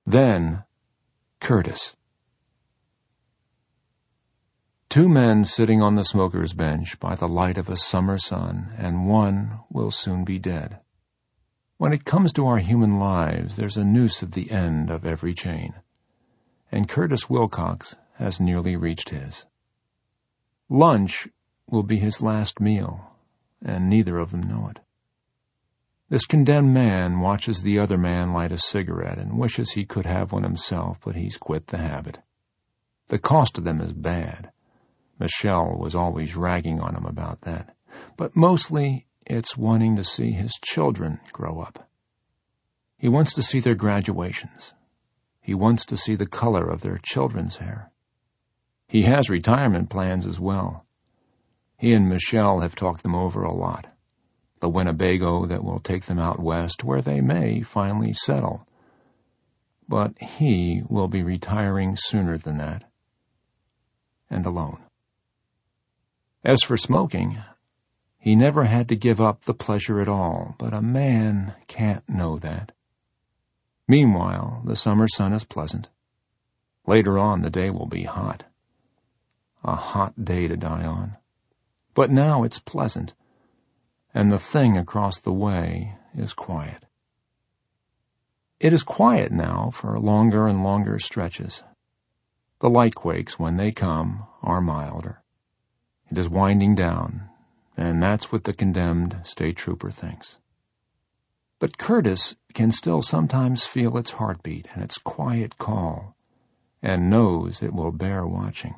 Then, Curtis. 2 men sitting on the smoker's bench by the light of a summer sun, and one will soon be dead. When it comes to our human lives, there's a noose at the end of every chain, and Curtis Wilcox has nearly reached his. Lunch will be his last meal, and neither of them know it. This condemned man watches the other man light a cigarette and wishes he could have one himself, but he's quit the habit. The cost of them is bad. Michelle was always ragging on him about that. But mostly it's wanting to see his children grow up. He wants to see their graduations. He wants to see the color of their children's hair. He has retirement plans as well. He and Michelle have talked them over a lot. The Winnebago that will take them out west, where they may finally settle. But he will be retiring sooner than that. And alone. As for smoking, he never had to give up the pleasure at all, but a man can't know that. Meanwhile, the summer sun is pleasant. Later on, the day will be hot. A hot day to die on. But now it's pleasant, and the thing across the way is quiet. It is quiet now for longer and longer stretches. The light quakes, when they come, are milder. It is winding down, and that's what the condemned state trooper thinks. But Curtis can still sometimes feel its heartbeat and its quiet call, and knows it will bear watching.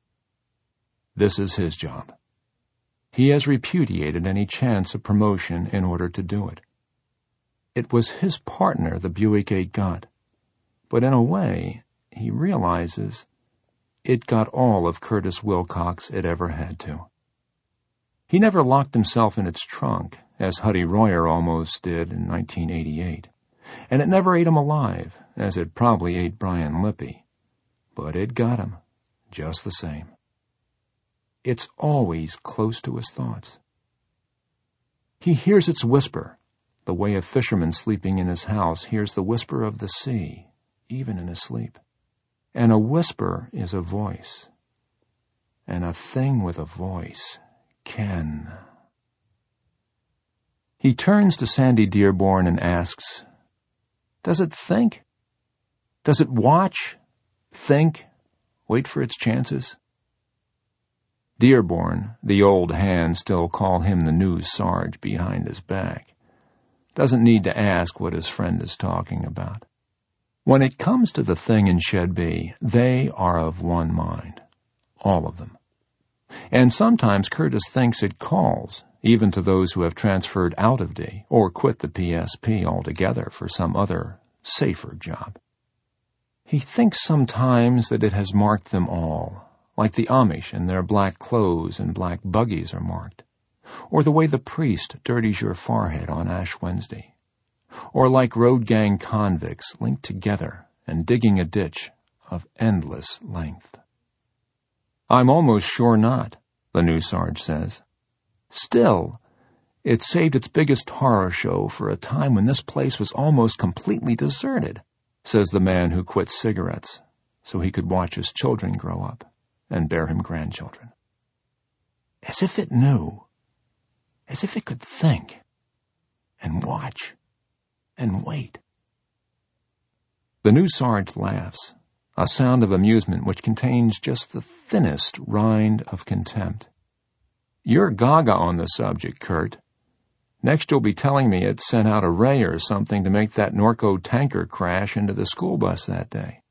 This is his job. He has repudiated any chance of promotion in order to do it. It was his partner the Buick 8 got, but in a way, he realizes it got all of Curtis Wilcox it ever had to. He never locked himself in its trunk, as Huddy Royer almost did in 1988, and it never ate him alive, as it probably ate Brian Lippy, but it got him, just the same. It's always close to his thoughts. He hears its whisper, the way a fisherman sleeping in his house hears the whisper of the sea, even in his sleep. And a whisper is a voice. And a thing with a voice can. He turns to Sandy Dearborn and asks, does it think? Does it watch? Think? Wait for its chances? Dearborn, the old hands still call him the news sarge behind his back, doesn't need to ask what his friend is talking about. When it comes to the thing in Shed B, they are of one mind, all of them. And sometimes Curtis thinks it calls, even to those who have transferred out of D or quit the PSP altogether for some other, safer job. He thinks sometimes that it has marked them all, like the Amish in their black clothes and black buggies are marked, or the way the priest dirties your forehead on Ash Wednesday, or like road gang convicts linked together and digging a ditch of endless length. I'm almost sure not, the news sarge says. Still, it saved its biggest horror show for a time when this place was almost completely deserted, says the man who quit cigarettes so he could watch his children grow up and bear him grandchildren. As if it knew, as if it could think and watch and wait. The news sarge laughs, a sound of amusement which contains just the thinnest rind of contempt. You're gaga on the subject, Kurt. Next you'll be telling me it sent out a ray or something to make that Norco tanker crash into the school bus that day.